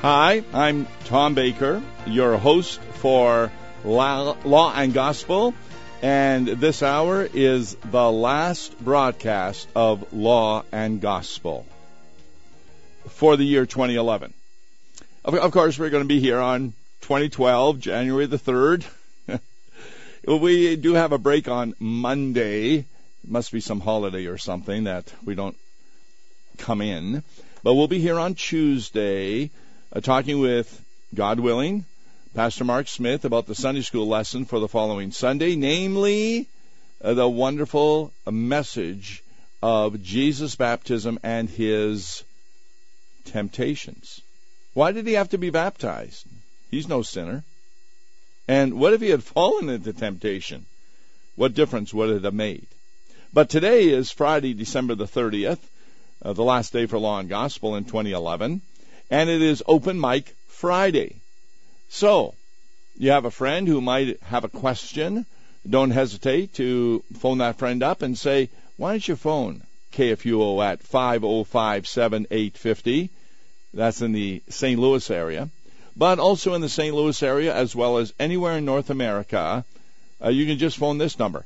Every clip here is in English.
Hi, I'm Tom Baker, your host for Law and Gospel, and this hour is the last broadcast of Law and Gospel for the year 2011. Of course, we're going to be here on 2012, January the 3rd. We do have a break on Monday. It must be some holiday or something that we don't come in. But we'll be here on Tuesday talking with, God willing, Pastor Mark Smith about the Sunday school lesson for the following Sunday, namely the wonderful message of Jesus' baptism and his temptations. Why did he have to be baptized? He's no sinner. And what if he had fallen into temptation? What difference would it have made? But today is Friday, December the 30th, the last day for Law and Gospel in 2011. And it is Open Mic Friday. So, you have a friend who might have a question. Don't hesitate to phone that friend up and say, why don't you phone KFUO at 505-7850. That's in the St. Louis area. But also in the St. Louis area, as well as anywhere in North America, you can just phone this number,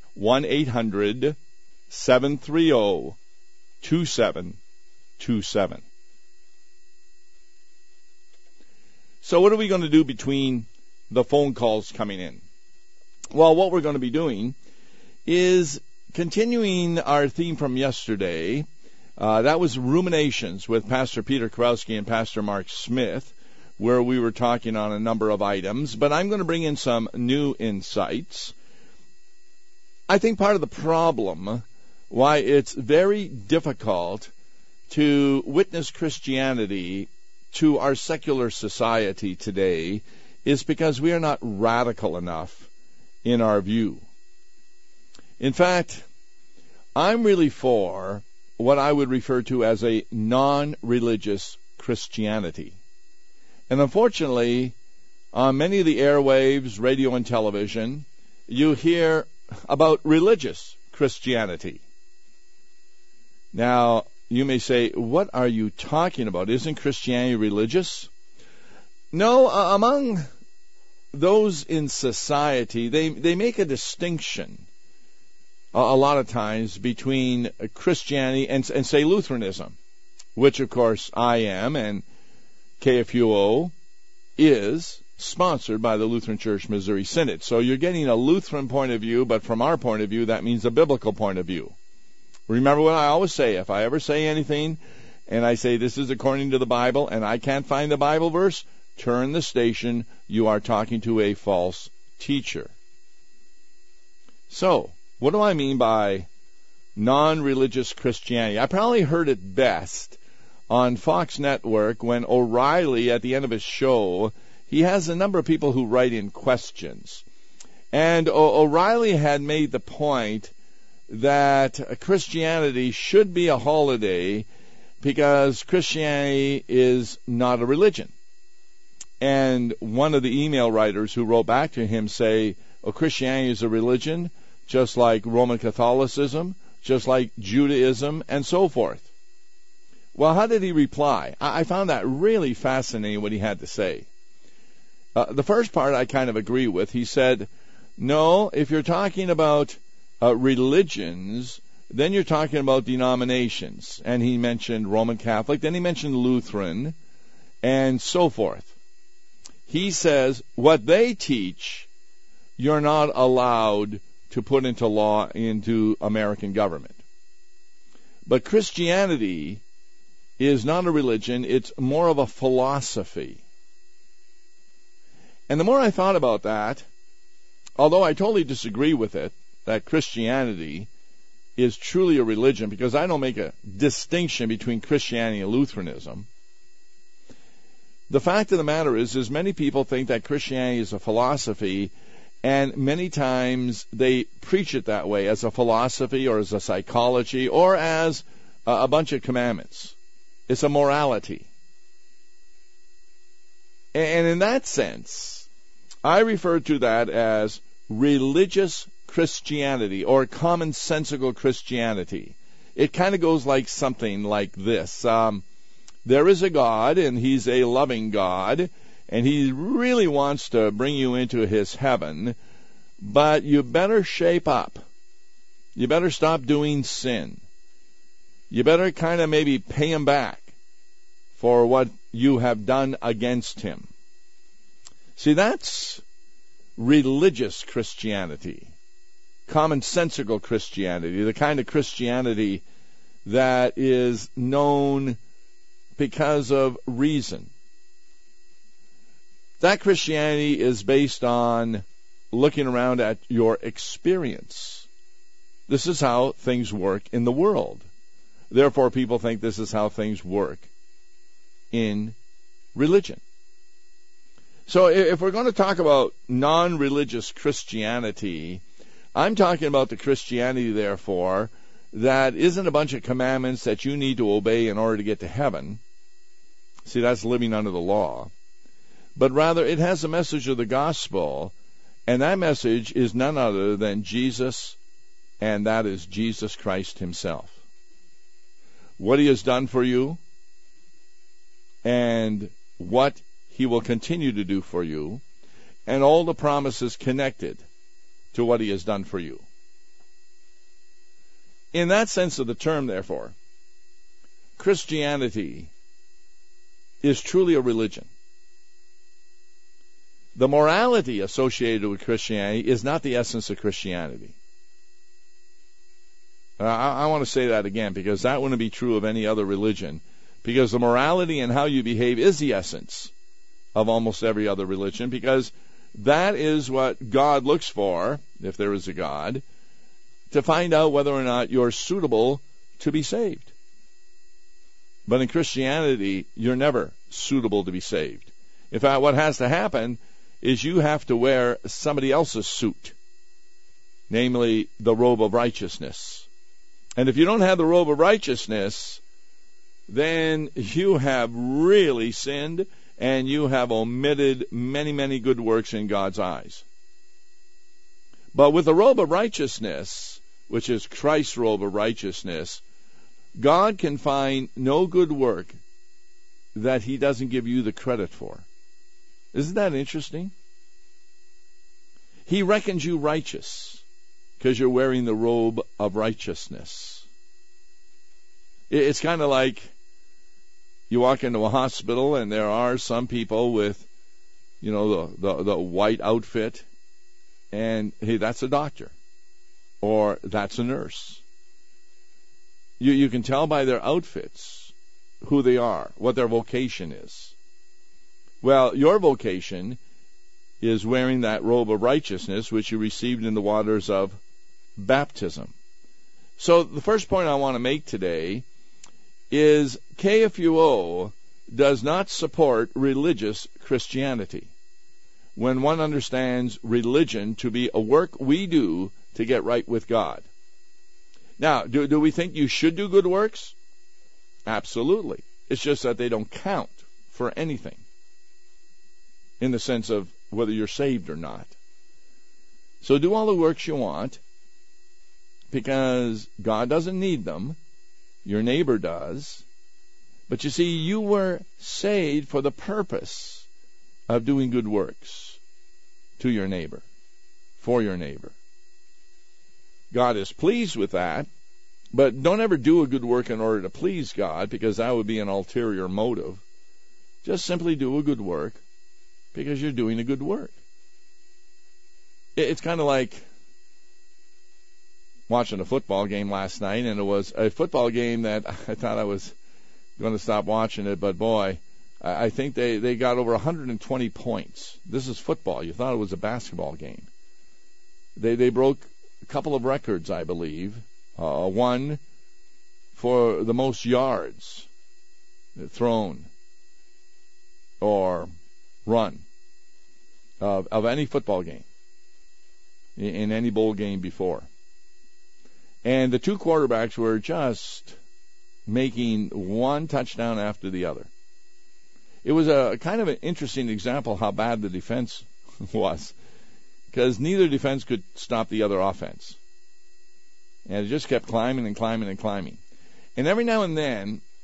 1-800-730-2727. So what are we going to do between the phone calls coming in? Well, what we're going to be doing is continuing our theme from yesterday. That was Ruminations with Pastor Peter Kurowski and Pastor Mark Smith, where we were talking on a number of items. But I'm going to bring in some new insights. I think part of the problem why it's very difficult to witness Christianity to our secular society today is because we are not radical enough in our view. In fact, I'm really for what I would refer to as a non-religious Christianity. And unfortunately, on many of the airwaves, radio and television, you hear about religious Christianity. Now, you may say, what are you talking about? Isn't Christianity religious? No, among those in society, they make a distinction a lot of times between Christianity and say, Lutheranism, which, of course, I am, and KFUO is sponsored by the Lutheran Church Missouri Synod. So you're getting a Lutheran point of view, but from our point of view, that means a biblical point of view. Remember what I always say, if I ever say anything and I say this is according to the Bible and I can't find the Bible verse, turn the station, you are talking to a false teacher. So, what do I mean by non-religious Christianity? I probably heard it best on Fox Network when O'Reilly, at the end of his show, he has a number of people who write in questions. And O'Reilly had made the point that Christianity should be a holiday because Christianity is not a religion. And one of the email writers who wrote back to him say, Christianity is a religion, just like Roman Catholicism, just like Judaism, and so forth. Well, how did he reply? I found that really fascinating what he had to say. The first part I kind of agree with. He said, no, if you're talking about religions, then you're talking about denominations. And he mentioned Roman Catholic, then he mentioned Lutheran, and so forth. He says, what they teach, you're not allowed to put into law into American government. But Christianity is not a religion, it's more of a philosophy. And the more I thought about that, although I totally disagree with it, that Christianity is truly a religion, because I don't make a distinction between Christianity and Lutheranism. The fact of the matter is many people think that Christianity is a philosophy, and many times they preach it that way, as a philosophy or as a psychology or as a bunch of commandments. It's a morality. And in that sense, I refer to that as religious Christianity or commonsensical Christianity. It kind of goes like something like this. there is a God, and He's a loving God, and He really wants to bring you into His heaven, but you better shape up. You better stop doing sin. You better kind of maybe pay Him back for what you have done against Him. See, that's religious Christianity, commonsensical Christianity, the kind of Christianity that is known because of reason. That Christianity is based on looking around at your experience. This is how things work in the world. Therefore, people think this is how things work in religion. So if we're going to talk about non-religious Christianity, I'm talking about the Christianity, therefore, that isn't a bunch of commandments that you need to obey in order to get to heaven. See, that's living under the law. But rather, it has a message of the gospel, and that message is none other than Jesus, and that is Jesus Christ Himself. What He has done for you, and what He will continue to do for you, and all the promises connected to what He has done for you. In that sense of the term, therefore, Christianity is truly a religion. The morality associated with Christianity is not the essence of Christianity. I want to say that again, because that wouldn't be true of any other religion, because the morality and how you behave is the essence of almost every other religion, because that is what God looks for, if there is a God, to find out whether or not you're suitable to be saved. But in Christianity, you're never suitable to be saved. In fact, what has to happen is you have to wear somebody else's suit, namely the robe of righteousness. And if you don't have the robe of righteousness, then you have really sinned, and you have omitted many, many good works in God's eyes. But with the robe of righteousness, which is Christ's robe of righteousness, God can find no good work that He doesn't give you the credit for. Isn't that interesting? He reckons you righteous because you're wearing the robe of righteousness. It's kind of like you walk into a hospital and there are some people with, the white outfit, and hey, that's a doctor, or that's a nurse. You can tell by their outfits who they are, what their vocation is. Well, your vocation is wearing that robe of righteousness which you received in the waters of baptism. So the first point I want to make today is KFUO does not support religious Christianity when one understands religion to be a work we do to get right with God. Now, do we think you should do good works? Absolutely. It's just that they don't count for anything in the sense of whether you're saved or not. So do all the works you want because God doesn't need them. Your neighbor does. But you see, you were saved for the purpose of doing good works to your neighbor, for your neighbor. God is pleased with that, but don't ever do a good work in order to please God, because that would be an ulterior motive. Just simply do a good work because you're doing a good work. It's kind of like watching a football game last night, and it was a football game that I thought I was going to stop watching it, but boy, I think they got over 120 points. This is football. You thought it was a basketball game. They broke a couple of records, I believe. One for the most yards thrown or run of any football game in any bowl game before. And the two quarterbacks were just making one touchdown after the other. It was a kind of an interesting example how bad the defense was, because neither defense could stop the other offense. And it just kept climbing and climbing and climbing. And every now and then,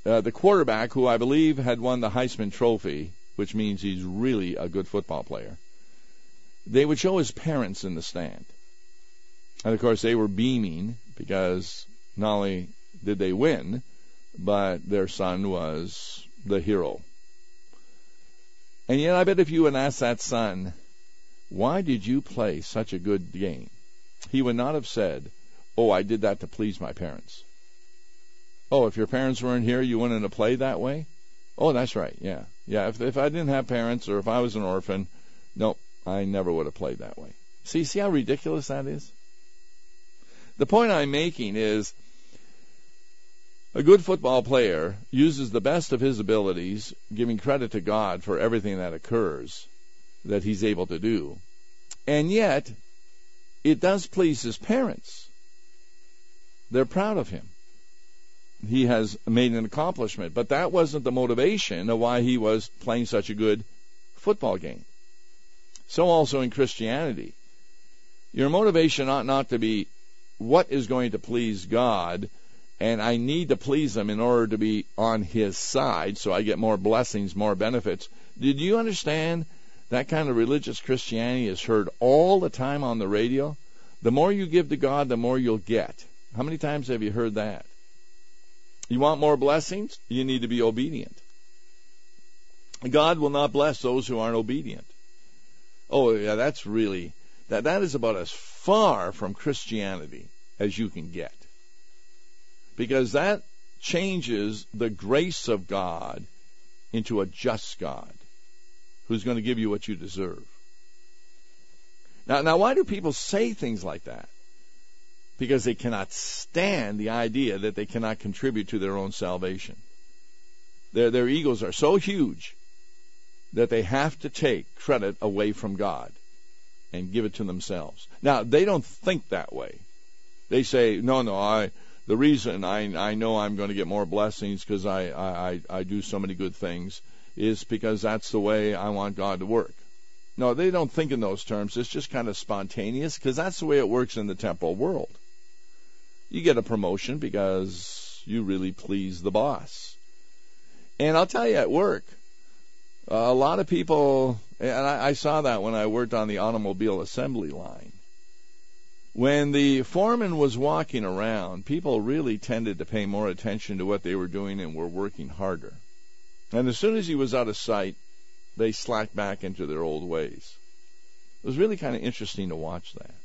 the quarterback, who I believe had won the Heisman Trophy, which means he's really a good football player, they would show his parents in the stand. And, of course, they were beaming because not only did they win, but their son was the hero. And yet I bet if you would ask that son, why did you play such a good game? He would not have said, oh, I did that to please my parents. Oh, if your parents weren't here, you wouldn't have played that way? Oh, that's right, yeah. Yeah, if I didn't have parents or if I was an orphan, no, I never would have played that way. See how ridiculous that is? The point I'm making is a good football player uses the best of his abilities, giving credit to God for everything that occurs that he's able to do. And yet, it does please his parents. They're proud of him. He has made an accomplishment. But that wasn't the motivation of why he was playing such a good football game. So also in Christianity. Your motivation ought not to be what is going to please God, and I need to please Him in order to be on His side so I get more blessings, more benefits. Did you understand that kind of religious Christianity is heard all the time on the radio? The more you give to God, the more you'll get. How many times have you heard that? You want more blessings? You need to be obedient. God will not bless those who aren't obedient. Oh, yeah, that's really, that is about as far from Christianity as you can get. Because that changes the grace of God into a just God who's going to give you what you deserve. Now, why do people say things like that? Because they cannot stand the idea that they cannot contribute to their own salvation. Their egos are so huge that they have to take credit away from God and give it to themselves. Now, they don't think that way. They say, no, the reason I know I'm going to get more blessings because I do so many good things is because that's the way I want God to work. No, they don't think in those terms. It's just kind of spontaneous because that's the way it works in the temporal world. You get a promotion because you really please the boss. And I'll tell you, at work, a lot of people, and I saw that when I worked on the automobile assembly line. When the foreman was walking around, people really tended to pay more attention to what they were doing and were working harder. And as soon as he was out of sight, they slacked back into their old ways. It was really kind of interesting to watch that.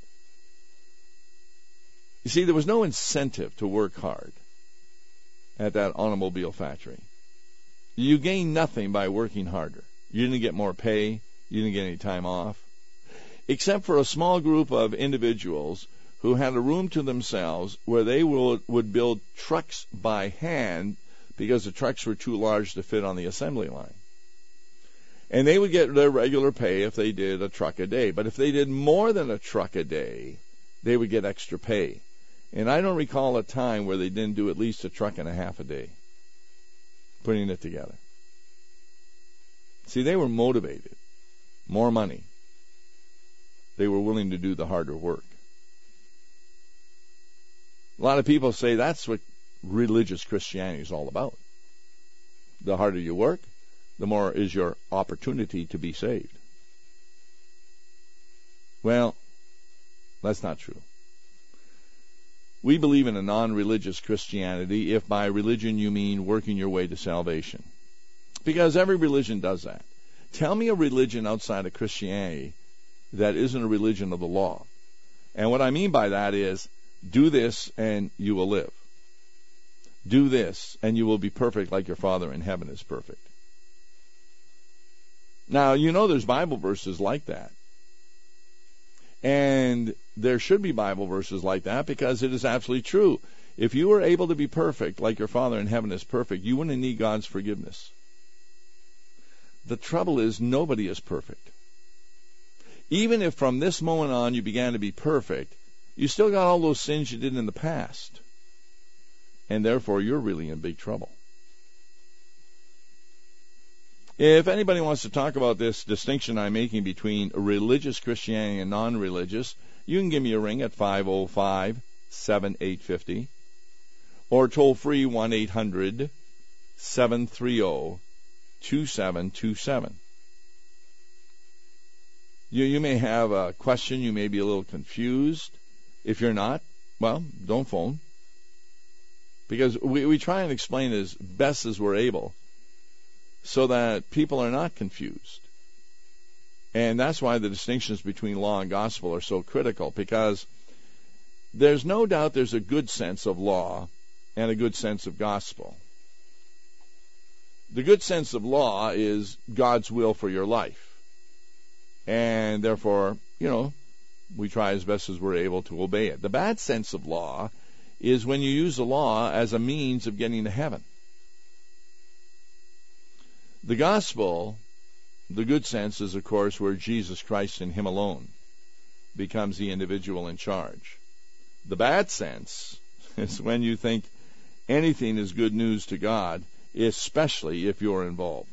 You see, there was no incentive to work hard at that automobile factory. You gained nothing by working harder. You didn't get more pay. You didn't get any time off. Except for a small group of individuals who had a room to themselves where they would build trucks by hand because the trucks were too large to fit on the assembly line. And they would get their regular pay if they did a truck a day. But if they did more than a truck a day, they would get extra pay. And I don't recall a time where they didn't do at least a truck and a half a day, putting it together. See, they were motivated. More money. They were willing to do the harder work. A lot of people say that's what religious Christianity is all about. The harder you work, the more is your opportunity to be saved. Well, that's not true. We believe in a non-religious Christianity if by religion you mean working your way to salvation. Because every religion does that. Tell me a religion outside of Christianity that isn't a religion of the law. And what I mean by that is, do this and you will live. Do this and you will be perfect like your Father in heaven is perfect. Now, you know there's Bible verses like that. And there should be Bible verses like that because it is absolutely true. If you were able to be perfect like your Father in heaven is perfect, you wouldn't need God's forgiveness. The trouble is nobody is perfect. Even if from this moment on you began to be perfect, you still got all those sins you did in the past. And therefore you're really in big trouble. If anybody wants to talk about this distinction I'm making between religious Christianity and non-religious, you can give me a ring at 505-7850 or toll free 1-800-645-6766. 888-730-2727. You may have a question. You may be a little confused. If you're not, well, don't phone. Because we try and explain as best as we're able so that people are not confused. And that's why the distinctions between law and gospel are so critical, because there's no doubt there's a good sense of law and a good sense of gospel. The good sense of law is God's will for your life. And therefore, we try as best as we're able to obey it. The bad sense of law is when you use the law as a means of getting to heaven. The gospel, the good sense, is, of course, where Jesus Christ and Him alone becomes the individual in charge. The bad sense is when you think anything is good news to God, especially if you're involved.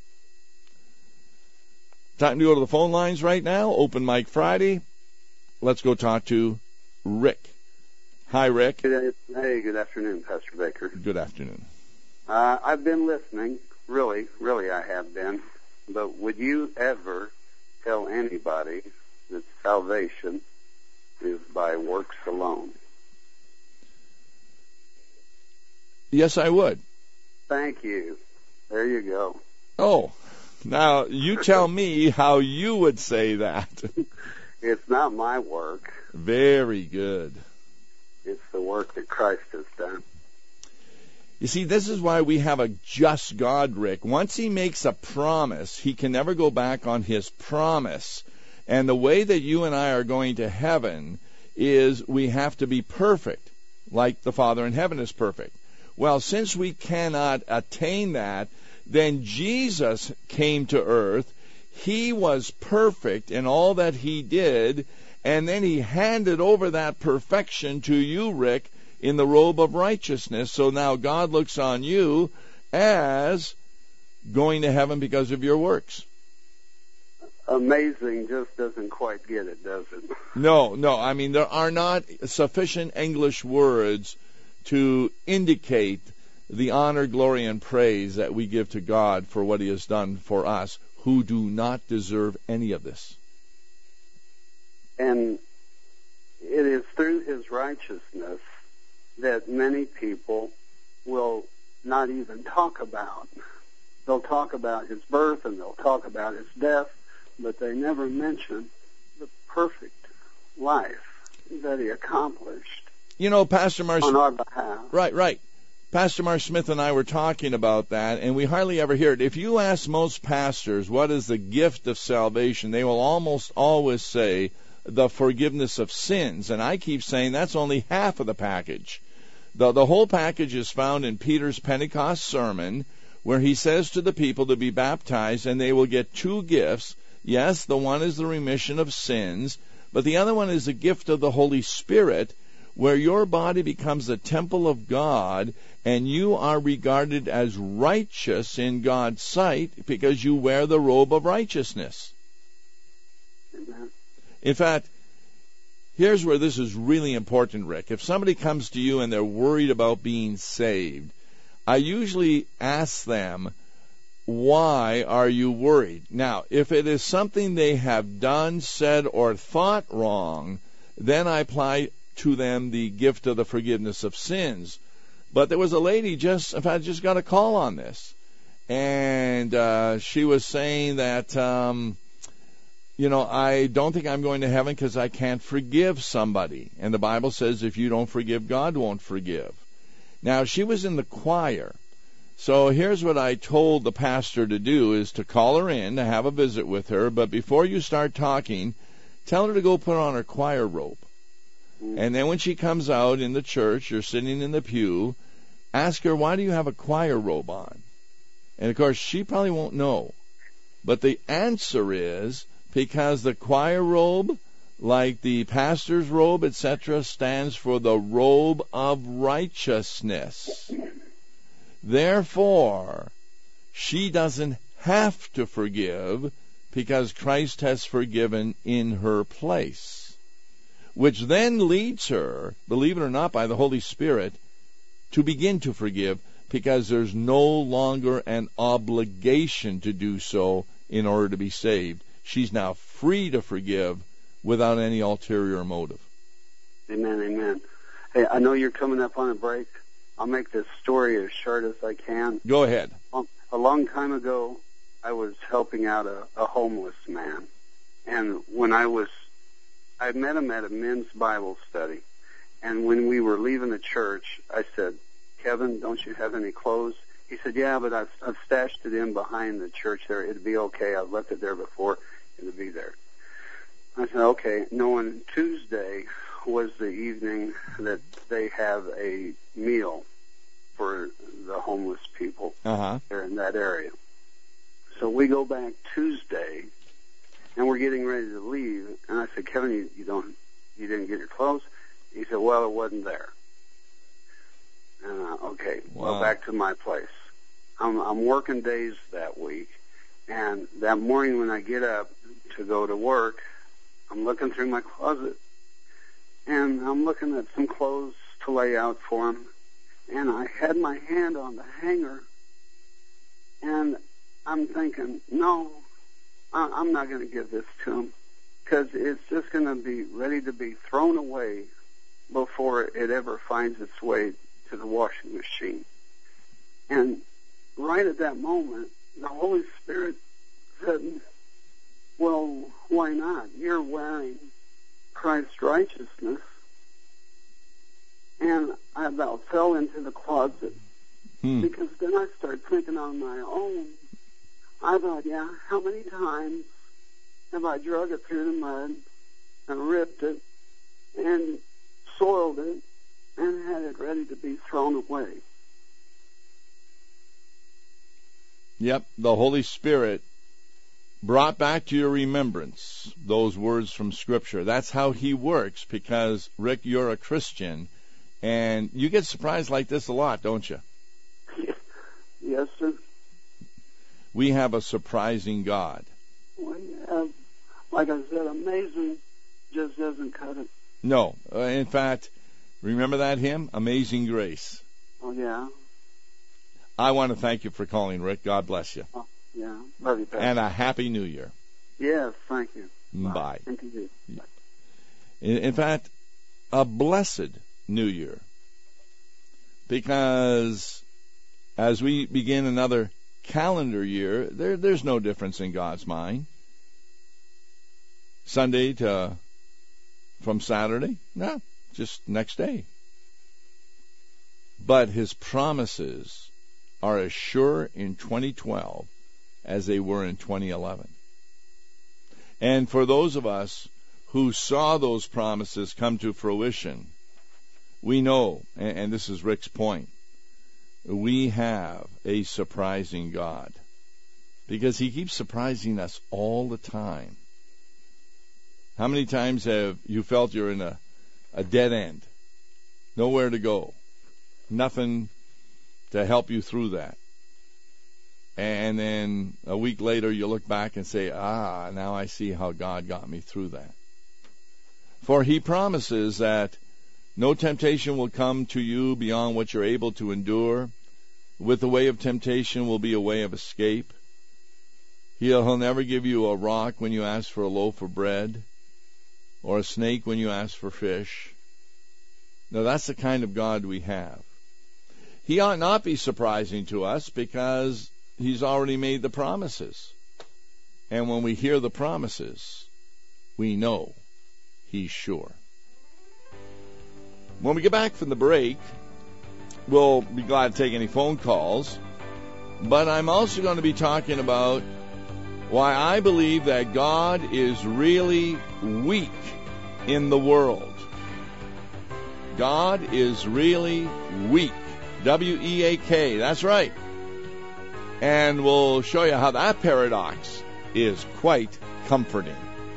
Time to go to the phone lines right now. Open Mic Friday. Let's go talk to Rick. Hi, Rick. Hey, good afternoon, Pastor Baker. Good afternoon. I've been listening. Really I have been. But would you ever tell anybody that salvation is by works alone? Yes, I would. Thank you. There you go. Oh, now you tell me how you would say that. It's not my work. Very good. It's the work that Christ has done. You see, this is why we have a just God, Rick. Once He makes a promise, He can never go back on His promise. And the way that you and I are going to heaven is we have to be perfect, like the Father in heaven is perfect. Well, since we cannot attain that, then Jesus came to earth. He was perfect in all that He did, and then He handed over that perfection to you, Rick, in the robe of righteousness. So now God looks on you as going to heaven because of your works. Amazing just doesn't quite get it, does it? No. I mean, there are not sufficient English words to indicate the honor, glory, and praise that we give to God for what He has done for us, who do not deserve any of this. And it is through His righteousness that many people will not even talk about. They'll talk about His birth and they'll talk about His death, but they never mention the perfect life that He accomplished. Pastor Marsh, on our behalf. Right. Pastor Marsh Smith and I were talking about that, and we hardly ever hear it. If you ask most pastors what is the gift of salvation, they will almost always say the forgiveness of sins. And I keep saying that's only half of the package. The whole package is found in Peter's Pentecost sermon, where he says to the people to be baptized, and they will get two gifts. Yes, the one is the remission of sins, but the other one is the gift of the Holy Spirit, where your body becomes the temple of God, and you are regarded as righteous in God's sight because you wear the robe of righteousness. Amen. In fact, here's where this is really important, Rick. If somebody comes to you and they're worried about being saved, I usually ask them, why are you worried? Now, if it is something they have done, said, or thought wrong, then I apply to them the gift of the forgiveness of sins. But there was a lady just got a call on this, and she was saying that I don't think I'm going to heaven because I can't forgive somebody, and the Bible says if you don't forgive, God won't forgive. Now, she was in the choir, so here's what I told the pastor to do, is to call her in to have a visit with her, but before you start talking, tell her to go put on her choir robe. And then when she comes out in the church, you're sitting in the pew, ask her, why do you have a choir robe on? And, of course, she probably won't know. But the answer is because the choir robe, like the pastor's robe, etc., stands for the robe of righteousness. Therefore, she doesn't have to forgive because Christ has forgiven in her place. Which then leads her, believe it or not, by the Holy Spirit, to begin to forgive, because there's no longer an obligation to do so in order to be saved. She's now free to forgive without any ulterior motive. Amen, amen. Hey, I know you're coming up on a break. I'll make this story as short as I can. Go ahead. A long time ago, I was helping out a homeless man. And when I met him at a men's Bible study. And when we were leaving the church, I said, Kevin, don't you have any clothes? He said, yeah, but I've stashed it in behind the church there. It'd be okay. I've left it there before. It'll be there. I said, okay. Knowing Tuesday was the evening that they have a meal for the homeless people there in that area. So we go back Tuesday, and we're getting ready to leave. And I said, Kevin, you didn't get your clothes? He said, well, it wasn't there. Okay, well, back to my place. I'm working days that week, and that morning when I get up to go to work, I'm looking through my closet, and I'm looking at some clothes to lay out for him, and I had my hand on the hanger, and I'm thinking, no, I'm not going to give this to him, because it's just going to be ready to be thrown away before it ever finds its way to the washing machine. And right at that moment, the Holy Spirit said, well, why not? You're wearing Christ's righteousness. And I about fell into the closet because then I started thinking on my own. I thought, yeah, how many times have I drug it through the mud and ripped it and soiled it and had it ready to be thrown away? Yep, the Holy Spirit brought back to your remembrance those words from Scripture. That's how He works, because, Rick, you're a Christian, and you get surprised like this a lot, don't you? Yes, sir. We have a surprising God. We have, like I said, amazing just doesn't cut it. No. In fact, remember that hymn, Amazing Grace? Oh, yeah. I want to thank you for calling, Rick. God bless you. Oh, yeah. Love you, Pastor. And a Happy New Year. Yes, thank you. Bye. Thank you. Bye. In fact, a blessed New Year. Because as we begin another calendar year, there's no difference in God's mind. Sunday from Saturday? No, just next day. But His promises are as sure in 2012 as they were in 2011. And for those of us who saw those promises come to fruition, we know, and this is Rick's point, we have a surprising God, because He keeps surprising us all the time. How many times have you felt you're in a dead end? Nowhere to go. Nothing to help you through that. And then a week later you look back and say, now I see how God got me through that. For He promises that no temptation will come to you beyond what you're able to endure. With the way of temptation will be a way of escape. He'll never give you a rock when you ask for a loaf of bread, or a snake when you ask for fish. Now that's the kind of God we have. He ought not be surprising to us, because He's already made the promises. And when we hear the promises, we know He's sure. When we get back from the break, we'll be glad to take any phone calls. But I'm also going to be talking about why I believe that God is really weak in the world. God is really weak. W-E-A-K, that's right. And we'll show you how that paradox is quite comforting.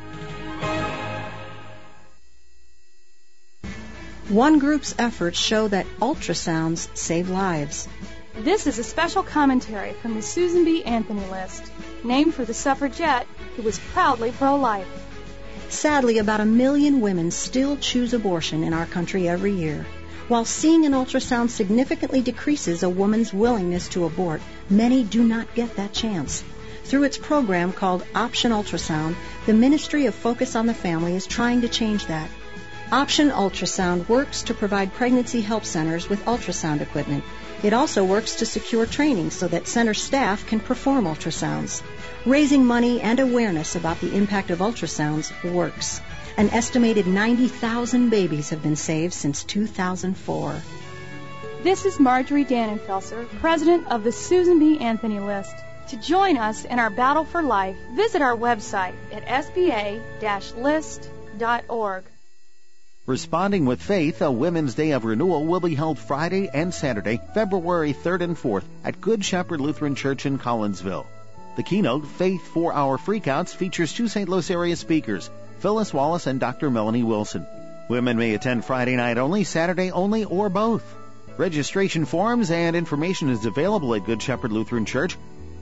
One group's efforts show that ultrasounds save lives. This is a special commentary from the Susan B. Anthony list, named for the suffragette who was proudly pro-life. Sadly, about 1 million women still choose abortion in our country every year. While seeing an ultrasound significantly decreases a woman's willingness to abort, many do not get that chance. Through its program called Option Ultrasound, the Ministry of Focus on the Family is trying to change that. Option Ultrasound works to provide pregnancy help centers with ultrasound equipment. It also works to secure training so that center staff can perform ultrasounds. Raising money and awareness about the impact of ultrasounds works. An estimated 90,000 babies have been saved since 2004. This is Marjorie Dannenfelser, president of the Susan B. Anthony List. To join us in our battle for life, visit our website at sba-list.org. Responding with Faith, a Women's Day of Renewal, will be held Friday and Saturday, February 3rd and 4th at Good Shepherd Lutheran Church in Collinsville. The keynote, Faith 4-Hour Freakouts, features 2 St. Louis area speakers, Phyllis Wallace and Dr. Melanie Wilson. Women may attend Friday night only, Saturday only, or both. Registration forms and information is available at Good Shepherd Lutheran Church,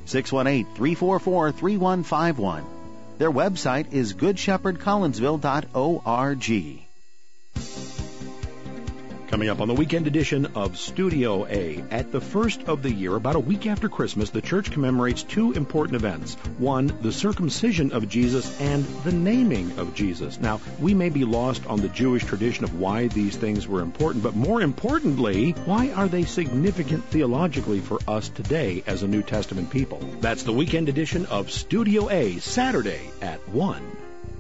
618-344-3151. Their website is goodshepherdcollinsville.org. Coming up on the weekend edition of Studio A. At the first of the year, about a week after Christmas, the church commemorates 2 important events. One, the circumcision of Jesus, and the naming of Jesus. Now, we may be lost on the Jewish tradition of why these things were important, but more importantly, why are they significant theologically for us today as a New Testament people? That's the weekend edition of Studio A, Saturday at 1.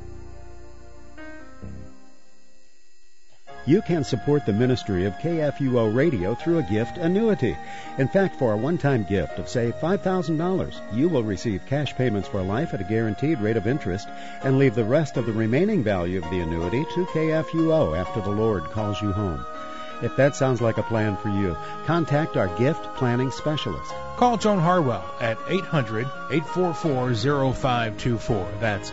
You can support the ministry of KFUO Radio through a gift annuity. In fact, for a one-time gift of, say, $5,000, you will receive cash payments for life at a guaranteed rate of interest and leave the rest of the remaining value of the annuity to KFUO after the Lord calls you home. If that sounds like a plan for you, contact our gift planning specialist. Call Joan Harwell at 800-844-0524. That's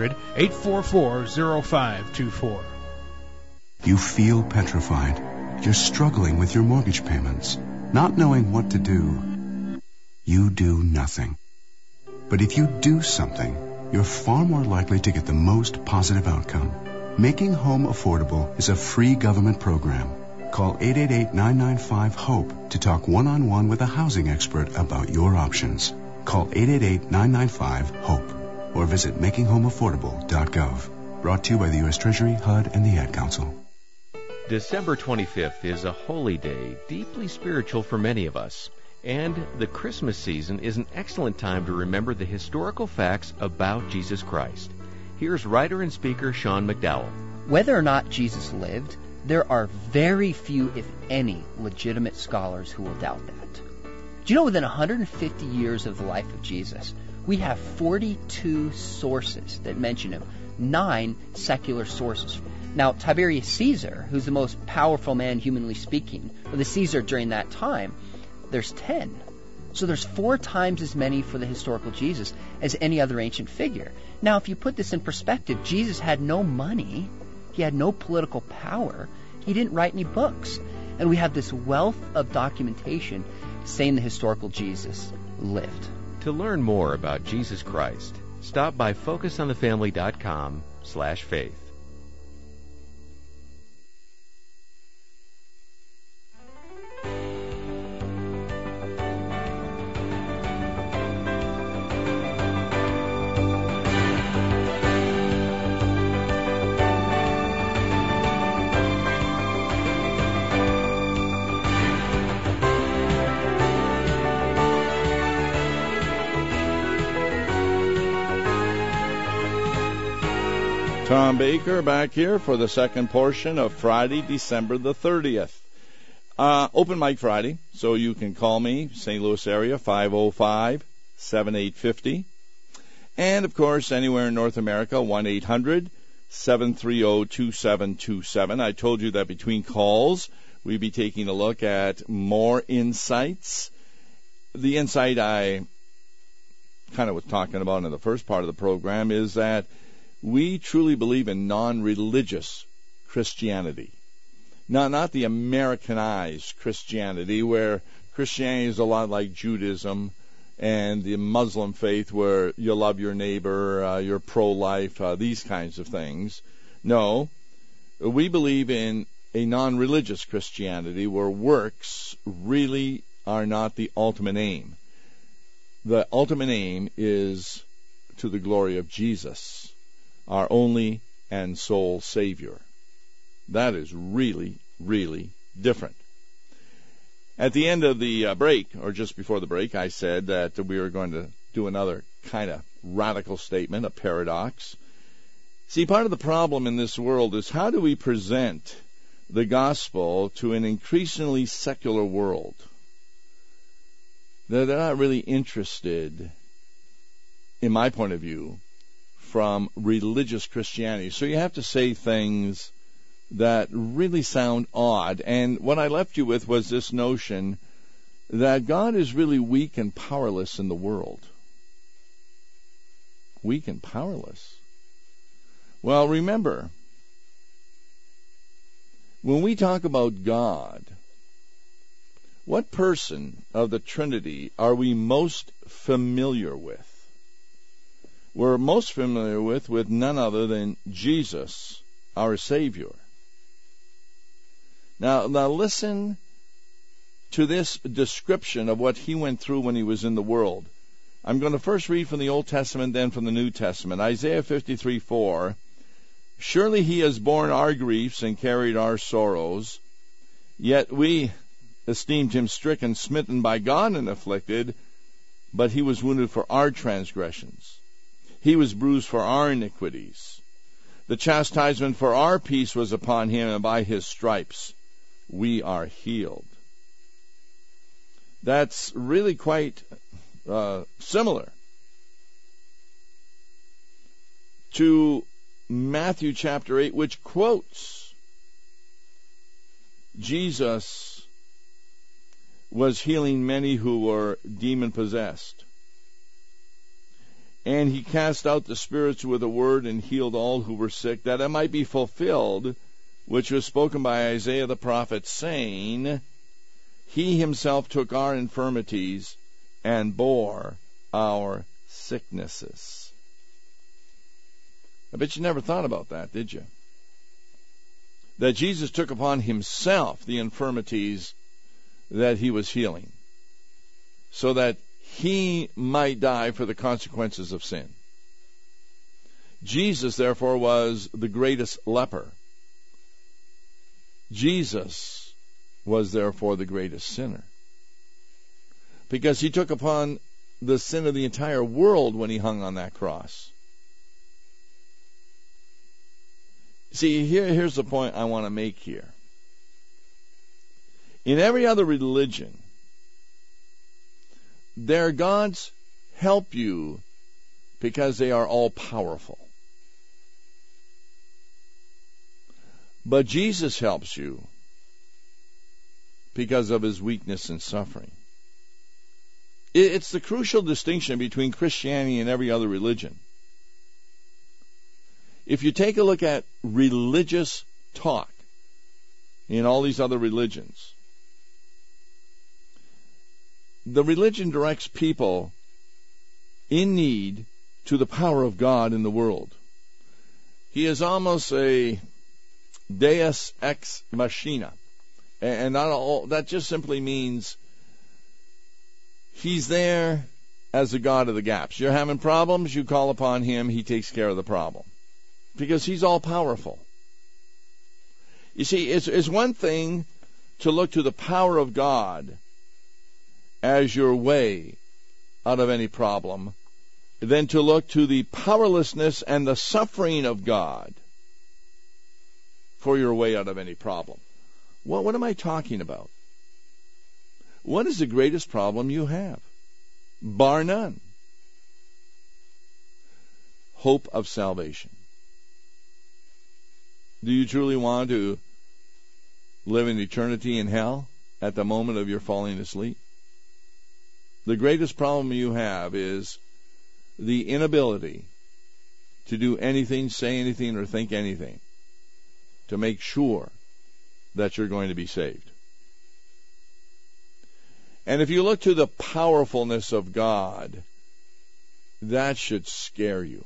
800-844-0524. You feel petrified. You're struggling with your mortgage payments, not knowing what to do. You do nothing. But if you do something, you're far more likely to get the most positive outcome. Making Home Affordable is a free government program. Call 888-995-HOPE to talk one-on-one with a housing expert about your options. Call 888-995-HOPE or visit makinghomeaffordable.gov. Brought to you by the U.S. Treasury, HUD, and the Ad Council. December 25th is a holy day, deeply spiritual for many of us. And the Christmas season is an excellent time to remember the historical facts about Jesus Christ. Here's writer and speaker Sean McDowell. Whether or not Jesus lived, there are very few, if any, legitimate scholars who will doubt that. Do you know within 150 years of the life of Jesus, we have 42 sources that mention him, 9 secular sources. Now, Tiberius Caesar, who's the most powerful man humanly speaking, or the Caesar during that time, there's 10. So there's 4 times as many for the historical Jesus as any other ancient figure. Now, if you put this in perspective, Jesus had no money, he had no political power, he didn't write any books. And we have this wealth of documentation saying the historical Jesus lived. To learn more about Jesus Christ, stop by focusonthefamily.com/faith. Tom Baker back here for the second portion of Friday, December the 30th. Open mic Friday, so you can call me, St. Louis area, 505-7850. And, of course, anywhere in North America, 1-800-730-2727. I told you that between calls, we'd be taking a look at more insights. The insight I kind of was talking about in the first part of the program is that we truly believe in non-religious Christianity. Now, not the Americanized Christianity, where Christianity is a lot like Judaism. and the Muslim faith where you love your neighbor, you're pro-life, these kinds of things. No, we believe in a non-religious Christianity where works really are not the ultimate aim. The ultimate aim is to the glory of Jesus, our only and sole Savior. That is really, really different. At the end of the break, or just before the break, I said that we were going to do another kind of radical statement, a paradox. See, part of the problem in this world is how do we present the gospel to an increasingly secular world? They're not really interested, in my point of view, from religious Christianity. So you have to say things that really sound odd. And what I left you with was this notion that God is really weak and powerless in the world. Weak and powerless. Well, remember, when we talk about God, what person of the Trinity are we most familiar with? We're most familiar with none other than Jesus, our Savior. Now listen to this description of what he went through when he was in the world. I'm going to first read from the Old Testament, then from the New Testament. Isaiah 53:4. Surely he has borne our griefs and carried our sorrows, yet we esteemed him stricken, smitten by God, and afflicted, but he was wounded for our transgressions. He was bruised for our iniquities. The chastisement for our peace was upon him, and by his stripes we are healed. That's really quite similar to Matthew chapter 8, which quotes Jesus was healing many who were demon-possessed. And he cast out the spirits with a word and healed all who were sick, that it might be fulfilled, which was spoken by Isaiah the prophet, saying, He himself took our infirmities and bore our sicknesses. I bet you never thought about that, did you? That Jesus took upon himself the infirmities that he was healing, so that he might die for the consequences of sin. Jesus, therefore, was the greatest leper. Jesus was, therefore, the greatest sinner, because he took upon the sin of the entire world when he hung on that cross. See, here's the point I want to make here. In every other religion, their gods help you because they are all powerful. But Jesus helps you because of his weakness and suffering. It's the crucial distinction between Christianity and every other religion. If you take a look at religious talk in all these other religions, the religion directs people in need to the power of God in the world. He is almost a deus ex machina. And not all, that just simply means he's there as the God of the gaps. You're having problems, you call upon him, he takes care of the problem. Because he's all powerful. You see, it's one thing to look to the power of God as your way out of any problem, than to look to the powerlessness and the suffering of God for your way out of any problem. What am I talking about? What is the greatest problem you have? Bar none. Hope of salvation. Do you truly want to live in eternity in hell at the moment of your falling asleep? The greatest problem you have is the inability to do anything, say anything, or think anything to make sure that you're going to be saved. And if you look to the powerfulness of God, that should scare you.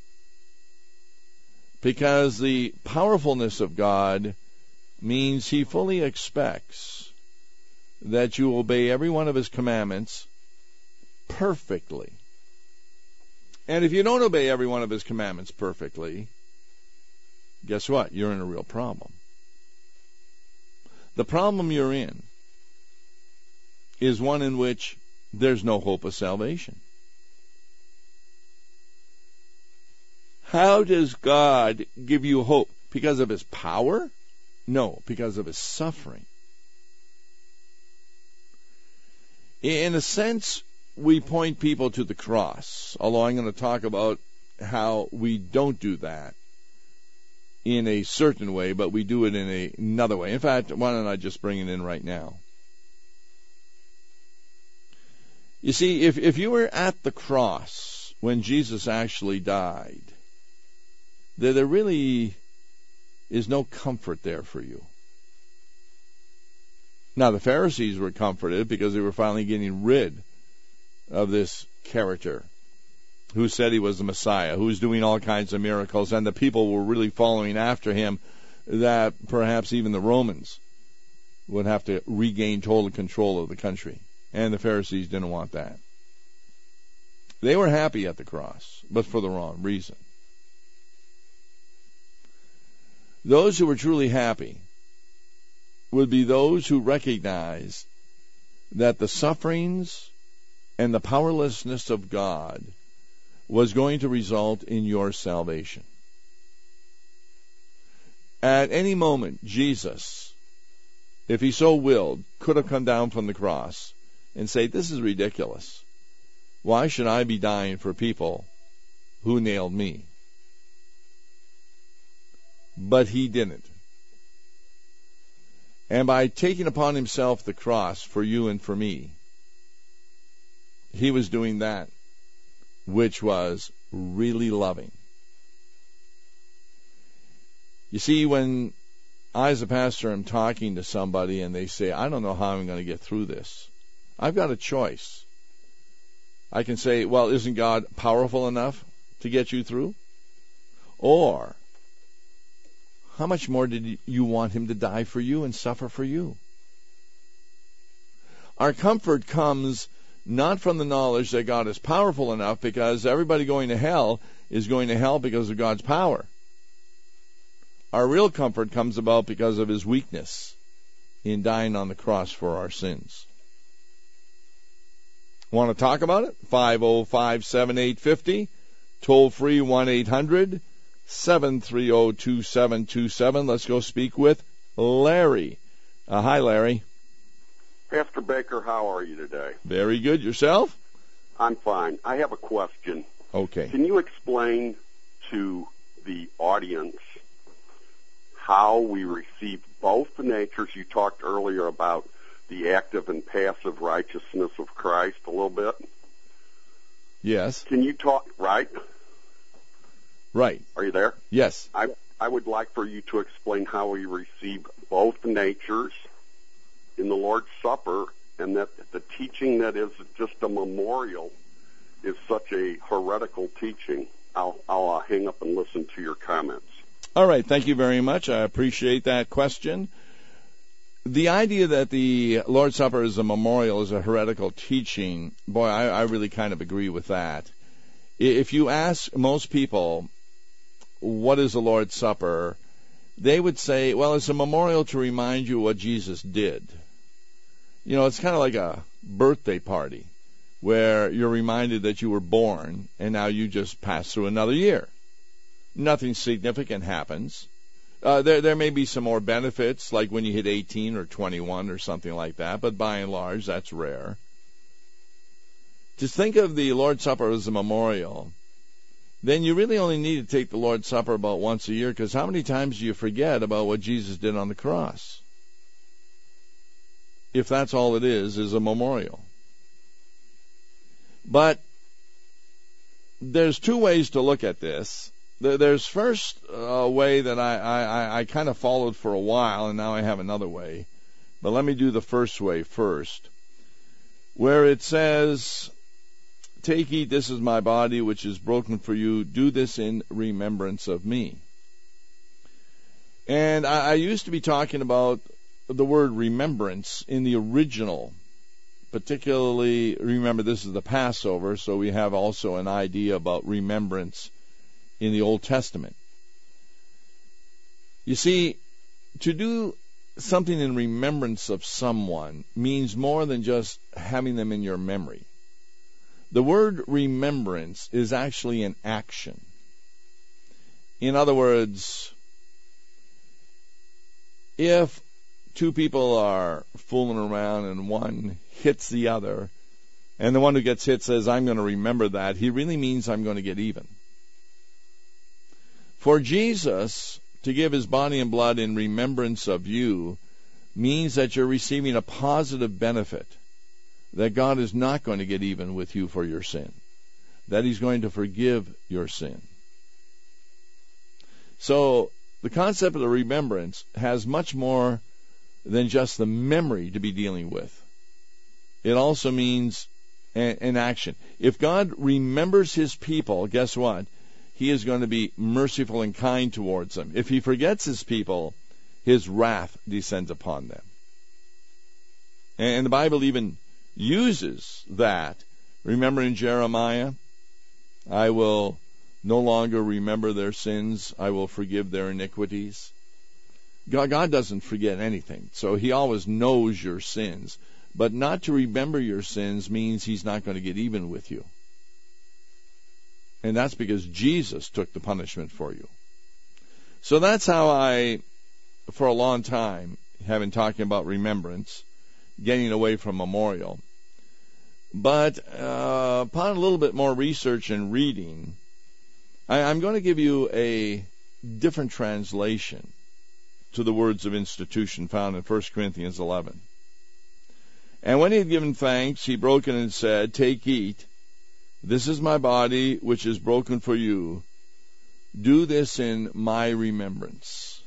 Because the powerfulness of God means He fully expects that you obey every one of His commandments perfectly. And if you don't obey every one of His commandments perfectly, guess what? You're in a real problem. The problem you're in is one in which there's no hope of salvation. How does God give you hope? Because of His power? No, because of His suffering. In a sense, we point people to the cross, although I'm going to talk about how we don't do that in a certain way, but we do it in another way. In fact, why don't I just bring it in right now? You see, if you were at the cross when Jesus actually died, there really is no comfort there for you. Now, the Pharisees were comforted because they were finally getting rid of this character who said he was the Messiah, who was doing all kinds of miracles, and the people were really following after him, that perhaps even the Romans would have to regain total control of the country. And the Pharisees didn't want that. They were happy at the cross, but for the wrong reason. Those who were truly happy would be those who recognized that the sufferings and the powerlessness of God was going to result in your salvation. At any moment, Jesus, if He so willed, could have come down from the cross and say, "This is ridiculous. Why should I be dying for people who nailed me?" But He didn't. And by taking upon Himself the cross for you and for me, He was doing that which was really loving. You see, when I as a pastor am talking to somebody and they say, "I don't know how I'm going to get through this," I've got a choice. I can say, "Well, isn't God powerful enough to get you through?" Or, "How much more did you want Him to die for you and suffer for you?" Our comfort comes not from the knowledge that God is powerful enough, because everybody going to hell is going to hell because of God's power. Our real comfort comes about because of His weakness in dying on the cross for our sins. Want to talk about it? 505-7850, toll free 1-800-730-2727. Let's go speak with Larry. Hi, Larry. Pastor Baker, how are you today? Very good. Yourself? I'm fine. I have a question. Okay. Can you explain to the audience how we receive both the natures? You talked earlier about the active and passive righteousness of Christ a little bit. Yes. Can you talk, right? Right. Are you there? Yes. I would like for you to explain how we receive both natures in the Lord's Supper, and that the teaching that is just a memorial is such a heretical teaching. I'll hang up and listen to your comments. All right. Thank you very much. I appreciate that question. The idea that the Lord's Supper is a memorial is a heretical teaching, boy, I really kind of agree with that. If you ask most people, what is the Lord's Supper, they would say, well, it's a memorial to remind you what Jesus did. You know, it's kind of like a birthday party where you're reminded that you were born and now you just passed through another year. Nothing significant happens. There may be some more benefits, like when you hit 18 or 21 or something like that, but by and large, that's rare. To think of the Lord's Supper as a memorial, then you really only need to take the Lord's Supper about once a year, because how many times do you forget about what Jesus did on the cross? If that's all it is a memorial. But there's two ways to look at this. There's first a way that I kind of followed for a while, and now I have another way. But let me do the first way first. where it says, "Take, eat, this is my body, which is broken for you. Do this in remembrance of me." And I used to be talking about the word remembrance in the original. Particularly, remember, this is the Passover, so we have also an idea about remembrance in the Old Testament. You see, to do something in remembrance of someone means more than just having them in your memory. The word remembrance is actually an action. In other words, if two people are fooling around and one hits the other, and the one who gets hit says, "I'm going to remember that," he really means I'm going to get even. For Jesus to give his body and blood in remembrance of you means that you're receiving a positive benefit, that God is not going to get even with you for your sin, that he's going to forgive your sin. So the concept of the remembrance has much more than just the memory to be dealing with. It also means an action. If God remembers his people, guess what? He is going to be merciful and kind towards them. If he forgets his people, his wrath descends upon them. And the Bible even uses that. Remember in Jeremiah, "I will no longer remember their sins. I will forgive their iniquities." God doesn't forget anything, so he always knows your sins. But not to remember your sins means he's not going to get even with you. And that's because Jesus took the punishment for you. So that's how I, for a long time, have been talking about remembrance, getting away from memorial. But upon a little bit more research and reading, I'm going to give you a different translation to the words of institution found in 1 Corinthians 11. "And when he had given thanks, he broke it and said, 'Take, eat. This is my body, which is broken for you. Do this in my remembrance.'"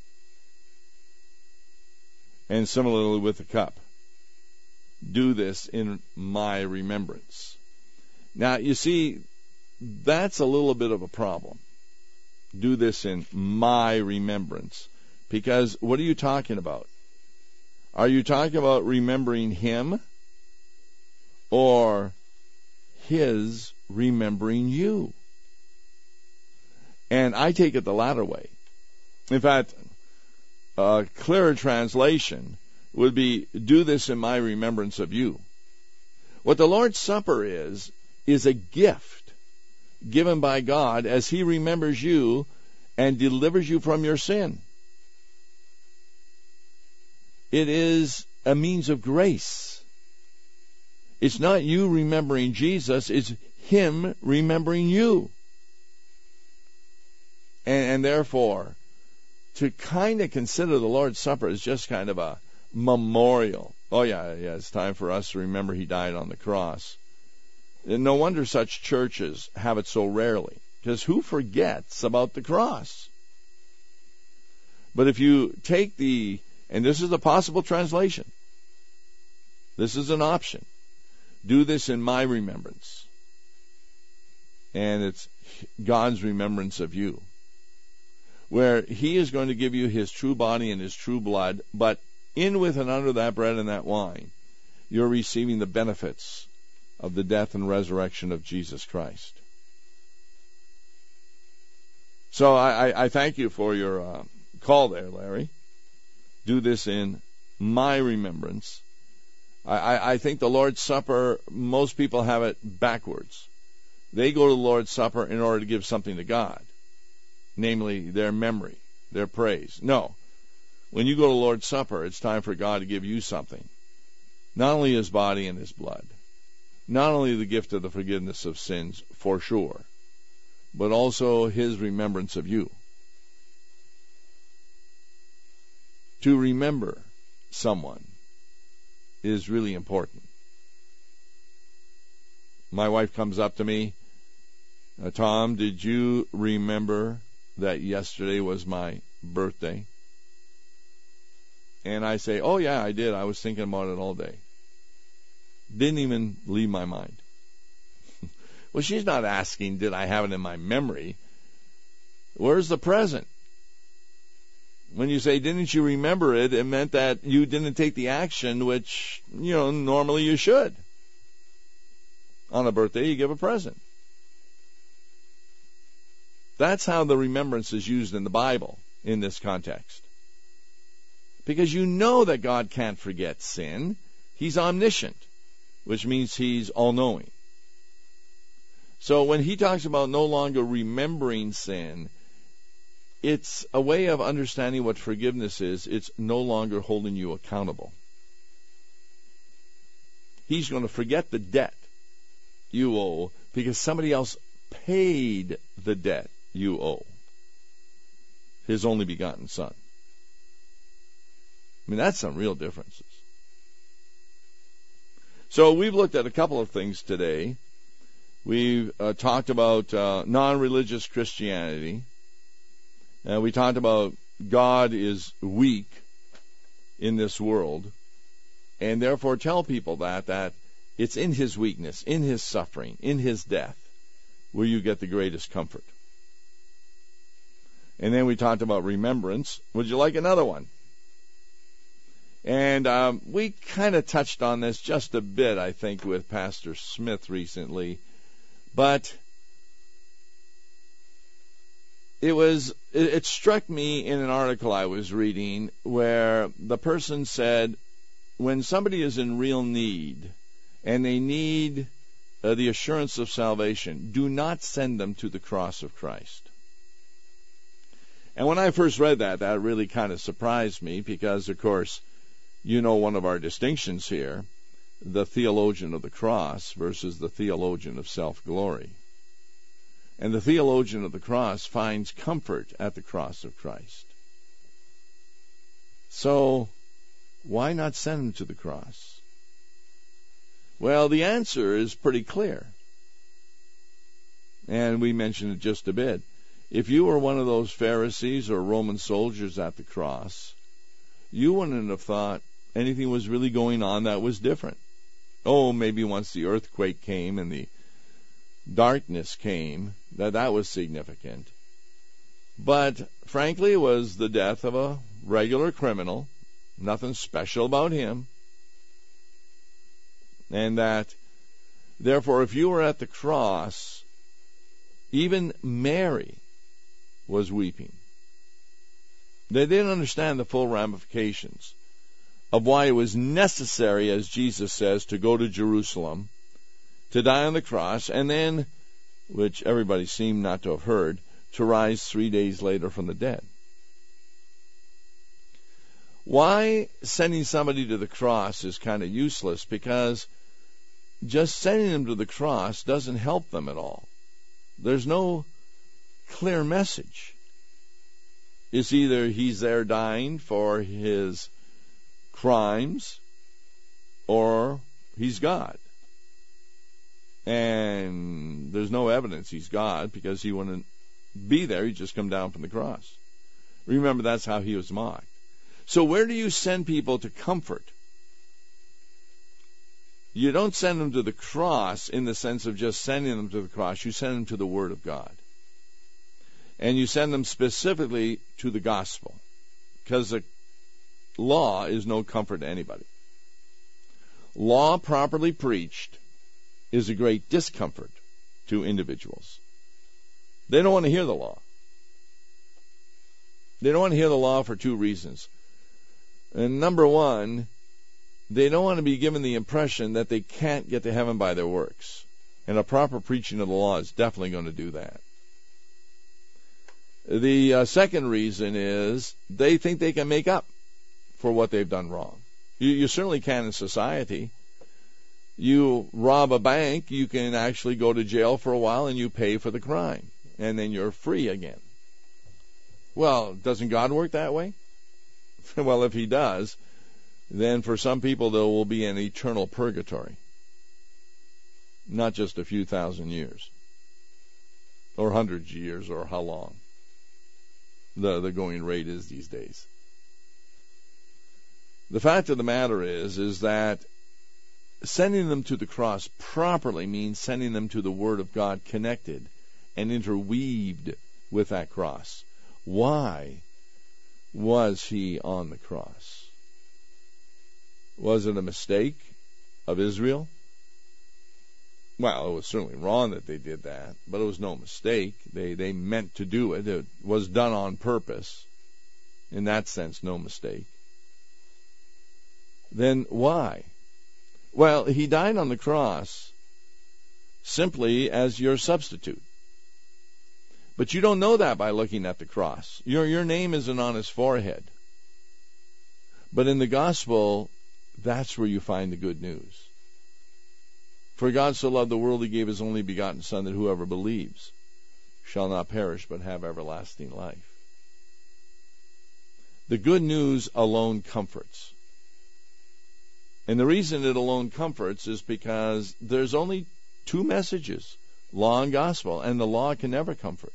And similarly with the cup. "Do this in my remembrance." Now, you see, that's a little bit of a problem. Do this in my remembrance. Because what are you talking about? Are you talking about remembering him, or his remembering you? And I take it the latter way. In fact, a clearer translation would be, "Do this in my remembrance of you." What the Lord's Supper is a gift given by God as he remembers you and delivers you from your sin. It is a means of grace. It's not you remembering Jesus, it's him remembering you. And therefore, to kind of consider the Lord's Supper as just kind of a memorial. Oh yeah, it's time for us to remember he died on the cross. And no wonder such churches have it so rarely, because who forgets about the cross? But if you take and this is a possible translation, this is an option, "Do this in my remembrance." And it's God's remembrance of you, where he is going to give you his true body and his true blood, but in with and under that bread and that wine, you're receiving the benefits of the death and resurrection of Jesus Christ. So I thank you for your call there, Larry. Do this in my remembrance. I think the Lord's Supper, most people have it backwards. They go to the Lord's Supper in order to give something to God, namely their memory, their praise. No. When you go to the Lord's Supper, it's time for God to give you something. Not only his body and his blood, not only the gift of the forgiveness of sins, for sure, but also his remembrance of you. To remember someone is really important. My wife comes up to me, "Tom, did you remember that yesterday was my birthday?" And I say, "Oh yeah, I did. I was thinking about it all day." Didn't even leave my mind. Well, she's not asking, did I have it in my memory? Where's the present? When you say, didn't you remember it, it meant that you didn't take the action, which, normally you should. On a birthday, you give a present. That's how the remembrance is used in the Bible in this context. Because you know that God can't forget sin. He's omniscient, which means He's all-knowing. So when He talks about no longer remembering sin, it's a way of understanding what forgiveness is. It's no longer holding you accountable. He's going to forget the debt you owe because somebody else paid the debt you owe. His only begotten Son. I mean, that's some real differences. So we've looked at a couple of things today. We've talked about non-religious Christianity. We talked about God is weak in this world, and therefore tell people that it's in His weakness, in His suffering, in His death, where you get the greatest comfort. And then we talked about remembrance. Would you like another one? And we kind of touched on this just a bit, I think, with Pastor Smith recently. But it struck me in an article I was reading where the person said, when somebody is in real need and they need the assurance of salvation, do not send them to the cross of Christ. And when I first read that really kind of surprised me because, of course, one of our distinctions here, the theologian of the cross versus the theologian of self-glory. And the theologian of the cross finds comfort at the cross of Christ. So, why not send them to the cross? Well, the answer is pretty clear. And we mentioned it just a bit. If you were one of those Pharisees or Roman soldiers at the cross, you wouldn't have thought anything was really going on that was different. Oh, maybe once the earthquake came and the darkness came, that was significant. But frankly, it was the death of a regular criminal, nothing special about him. And that, therefore, if you were at the cross, even Mary was weeping. They didn't understand the full ramifications of why it was necessary, as Jesus says, to go to Jerusalem, to die on the cross, and then, which everybody seemed not to have heard, to rise 3 days later from the dead. Why sending somebody to the cross is kind of useless, because just sending them to the cross doesn't help them at all. There's no clear message. It's either he's there dying for his crimes, or he's God. And there's no evidence he's God, because he wouldn't be there. He'd just come down from the cross. Remember, that's how he was mocked. So where do you send people to comfort? You don't send them to the cross in the sense of just sending them to the cross. You send them to the Word of God. And you send them specifically to the gospel, because the law is no comfort to anybody. Law properly preached is a great discomfort to individuals. They don't want to hear the law. They don't want to hear the law for two reasons. And number one, they don't want to be given the impression that they can't get to heaven by their works. And a proper preaching of the law is definitely going to do that. The second reason is they think they can make up for what they've done wrong. You certainly can in society. You rob a bank, you can actually go to jail for a while and you pay for the crime. And then you're free again. Well, doesn't God work that way? Well, if He does, then for some people there will be an eternal purgatory. Not just a few thousand years. Or hundreds of years, or how long the going rate is these days. The fact of the matter is that sending them to the cross properly means sending them to the Word of God connected and interweaved with that cross. Why was he on the cross? Was it a mistake of Israel? Well, it was certainly wrong that they did that, but it was no mistake. They meant to do it. It was done on purpose. In that sense, no mistake. Then why? Well, he died on the cross simply as your substitute. But you don't know that by looking at the cross. Your name isn't on his forehead. But in the gospel, that's where you find the good news. For God so loved the world, he gave his only begotten Son, that whoever believes shall not perish but have everlasting life. The good news alone comforts. And the reason it alone comforts is because there's only two messages, law and gospel, and the law can never comfort.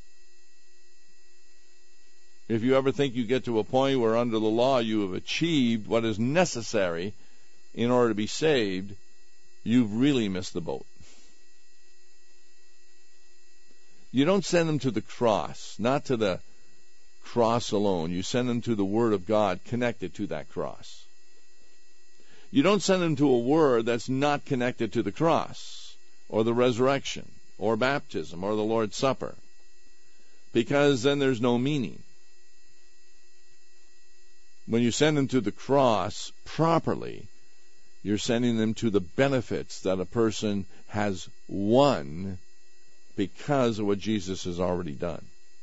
If you ever think you get to a point where under the law you have achieved what is necessary in order to be saved, you've really missed the boat. You don't send them to the cross, not to the cross alone. You send them to the Word of God connected to that cross. You don't send them to a word that's not connected to the cross, or the resurrection, or baptism, or the Lord's Supper, because then there's no meaning. When you send them to the cross properly, you're sending them to the benefits that a person has won because of what Jesus has already done.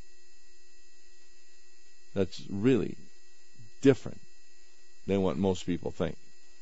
That's really different than what most people think.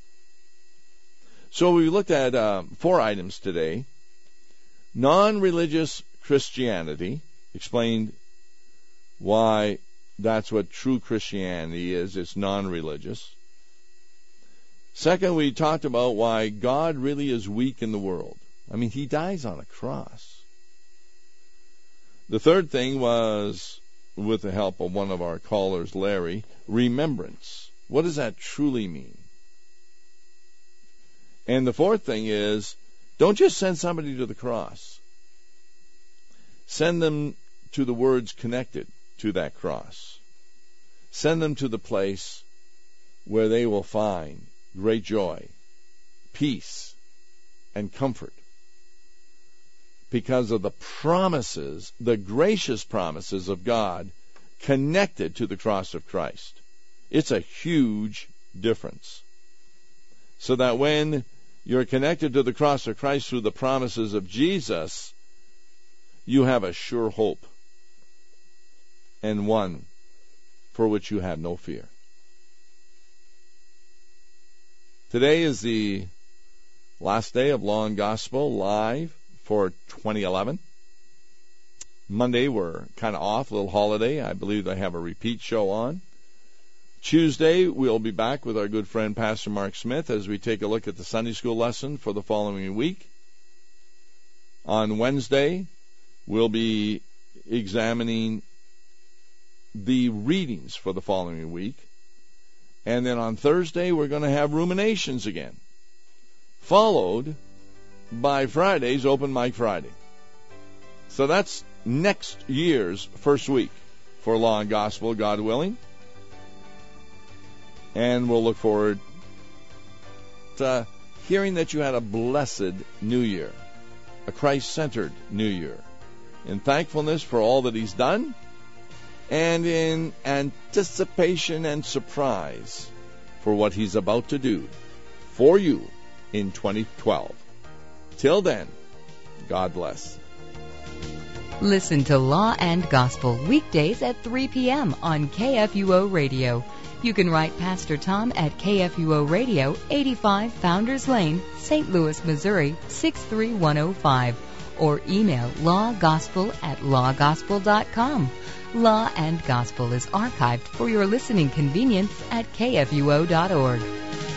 So we looked at 4 items today. Non-religious Christianity, explained why that's what true Christianity is. It's non-religious. Second, we talked about why God really is weak in the world. I mean, he dies on a cross. The third thing was, with the help of one of our callers, Larry, remembrance. What does that truly mean? And the fourth thing is, don't just send somebody to the cross. Send them to the words connected to that cross. Send them to the place where they will find great joy, peace, and comfort because of the promises, the gracious promises of God connected to the cross of Christ. It's a huge difference. So that when you're connected to the cross of Christ through the promises of Jesus, you have a sure hope and one for which you have no fear. Today is the last day of Law and Gospel live for 2011. Monday we're kind of off, a little holiday. I believe they have a repeat show on. Tuesday, we'll be back with our good friend Pastor Mark Smith as we take a look at the Sunday school lesson for the following week. On Wednesday, we'll be examining the readings for the following week. And then on Thursday, we're going to have ruminations again, followed by Friday's Open Mic Friday. So that's next year's first week for Law and Gospel, God willing. And we'll look forward to hearing that you had a blessed New Year, a Christ-centered New Year, in thankfulness for all that he's done, and in anticipation and surprise for what he's about to do for you in 2012. Till then, God bless. Listen to Law and Gospel weekdays at 3 p.m. on KFUO Radio. You can write Pastor Tom at KFUO Radio, 85 Founders Lane, St. Louis, Missouri, 63105, or email lawgospel@lawgospel.com. Law and Gospel is archived for your listening convenience at KFUO.org.